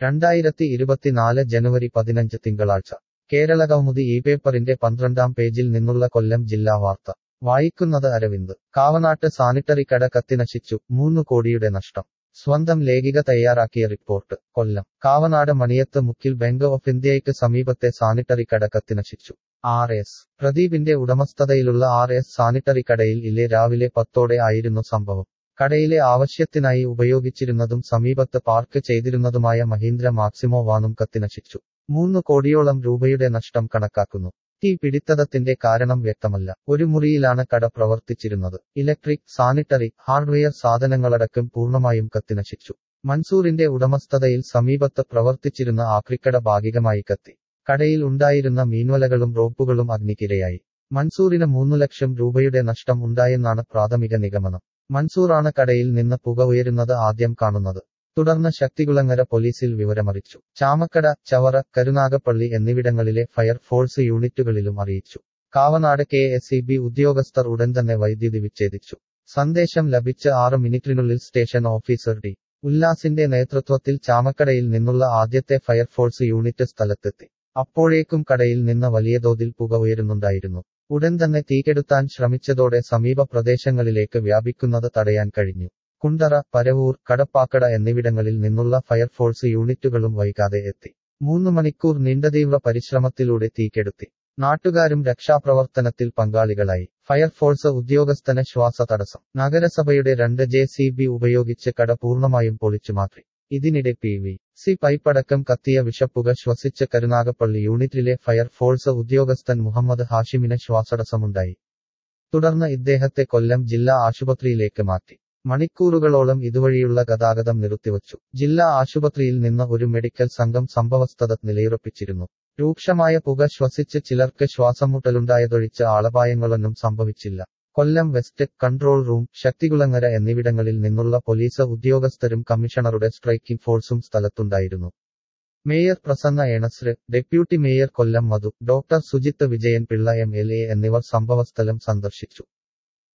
2024 ജനുവരി 15 തിങ്കളാഴ്ച കേരളകൗമുദി ഈ പേപ്പറിന്റെ 12-ാം പേജിൽ നിന്നുള്ള കൊല്ലം ജില്ലാ വാർത്ത വായിക്കുന്നത് അരവിന്ദ്. കാവനാട്ട് സാനിറ്ററി കട കത്തിനശിച്ചു, 3 കോടിയുടെ നഷ്ടം. സ്വന്തം ലേഖിക തയ്യാറാക്കിയ റിപ്പോർട്ട്. കൊല്ലം. കാവനാട് മണിയത്ത് മുക്കിൽ ബാങ്ക് ഓഫ് ഇന്ത്യയ്ക്ക് സമീപത്തെ സാനിറ്ററി കട കത്തിനശിച്ചു. ആർ.എസ്. പ്രദീപിന്റെ ഉടമസ്ഥതയിലുള്ള ആർ.എസ്. സാനിറ്ററി കടയിൽ ഇല്ലേ രാവിലെ 10-ഓടെ ആയിരുന്നു സംഭവം. കടയിലെ ആവശ്യത്തിനായി ഉപയോഗിച്ചിരുന്നതും സമീപത്ത് പാർക്ക് ചെയ്തിരുന്നതുമായ മഹീന്ദ്ര മാക്സിമോ വാനും കത്തിനശിച്ചു. 3 കോടിയോളം രൂപയുടെ നഷ്ടം കണക്കാക്കുന്നു. തീ പിടിത്തത്തിന്റെ കാരണം വ്യക്തമല്ല. ഒരു മുറിയിലാണ് കട പ്രവർത്തിച്ചിരുന്നത്. ഇലക്ട്രിക്, സാനിറ്ററി, ഹാർഡ്വെയർ സാധനങ്ങളടക്കം പൂർണ്ണമായും കത്തിനശിച്ചു. മൻസൂറിന്റെ ഉടമസ്ഥതയിൽ സമീപത്ത് പ്രവർത്തിച്ചിരുന്ന ആക്രിക്കട ഭാഗികമായി കത്തി. കടയിൽ ഉണ്ടായിരുന്ന മീൻവലകളും റോപ്പുകളും അഗ്നിക്കിരയായി. മൻസൂറിന് 3 ലക്ഷം രൂപയുടെ നഷ്ടം ഉണ്ടായെന്നാണ് പ്രാഥമിക നിഗമനം. മൻസൂറാണ് കടയിൽ നിന്ന് പുക ഉയരുന്നത് ആദ്യം കാണുന്നത്. തുടർന്ന് ശക്തികുളങ്ങര പോലീസിൽ വിവരമറിയിച്ചു. ചാമക്കട, ചവറ, കരുനാഗപ്പള്ളി എന്നിവിടങ്ങളിലെ ഫയർഫോഴ്സ് യൂണിറ്റുകളിലും അറിയിച്ചു. കാവനാട് കെ.എസ്.ഇ.ബി. ഉദ്യോഗസ്ഥർ ഉടൻ തന്നെ വൈദ്യുതി വിച്ഛേദിച്ചു. സന്ദേശം ലഭിച്ച് 6 മിനിറ്റിനുള്ളിൽ സ്റ്റേഷൻ ഓഫീസർ ഡി. ഉല്ലാസിന്റെ നേതൃത്വത്തിൽ ചാമക്കടയിൽ നിന്നുള്ള ആദ്യത്തെ ഫയർഫോഴ്സ് യൂണിറ്റ് സ്ഥലത്തെത്തി. അപ്പോഴേക്കും കടയിൽ നിന്ന് വലിയ തോതിൽ പുക ഉയരുന്നുണ്ടായിരുന്നു. ഉടൻ തന്നെ തീകെടുത്താൻ ശ്രമിച്ചതോടെ സമീപ പ്രദേശങ്ങളിലേക്ക് വ്യാപിക്കുന്നത് തടയാൻ കഴിഞ്ഞു. കുണ്ടറ, പരവൂർ, കടപ്പാക്കട എന്നിവിടങ്ങളിൽ നിന്നുള്ള ഫയർഫോഴ്സ് യൂണിറ്റുകളും വൈകാതെ എത്തി. 3 മണിക്കൂർ നീണ്ട തീവ്ര പരിശ്രമത്തിലൂടെ തീകെടുത്തി. നാട്ടുകാരും രക്ഷാപ്രവർത്തനത്തിൽ പങ്കാളികളായി. ഫയർഫോഴ്സ് ഉദ്യോഗസ്ഥന് ശ്വാസതടസ്സം. നഗരസഭയുടെ 2 ജെ.സി.ബി. ഉപയോഗിച്ച് കട പൂർണ്ണമായും പൊളിച്ചുമാറ്റി. ഇതിനിടെ പി.വി.സി. പൈപ്പടക്കം കത്തിയ വിഷപ്പുക ശ്വസിച്ച് കരുനാഗപ്പള്ളി യൂണിറ്റിലെ ഫയർഫോഴ്സ് ഉദ്യോഗസ്ഥൻ മുഹമ്മദ് ഹാഷിമിന് ശ്വാസതടസ്സമുണ്ടായി. തുടർന്ന് ഇദ്ദേഹത്തെ കൊല്ലം ജില്ലാ ആശുപത്രിയിലേക്ക് മാറ്റി. മണിക്കൂറുകളോളം ഇതുവഴിയുള്ള ഗതാഗതം നിർത്തിവച്ചു. ജില്ലാ ആശുപത്രിയിൽ നിന്ന് ഒരു മെഡിക്കൽ സംഘം സംഭവസ്ഥലത്ത് നിലയുറപ്പിച്ചിരുന്നു. രൂക്ഷമായ പുക ശ്വസിച്ച് ചിലർക്ക് ശ്വാസംമുട്ടലുണ്ടായതൊഴിച്ച് ആളപായങ്ങളൊന്നും സംഭവിച്ചില്ല. Kollam west, control room, Sakthikulangara എന്നിവിടങ്ങളിൽ നിന്നുള്ള പോലീസ് ഉദ്യോഗസ്ഥരും കമ്മീഷണറുടെ സ്ട്രൈക്കിംഗ് ഫോഴ്സും സ്ഥലത്തുണ്ടായിരുന്നു. Mayor Prasanna Ernest, deputy mayor Kollam Madhu, doctor Sujith Vijayan Pillai MLA എന്നിവർ സംഭവസ്ഥലം സന്ദർശിച്ചു.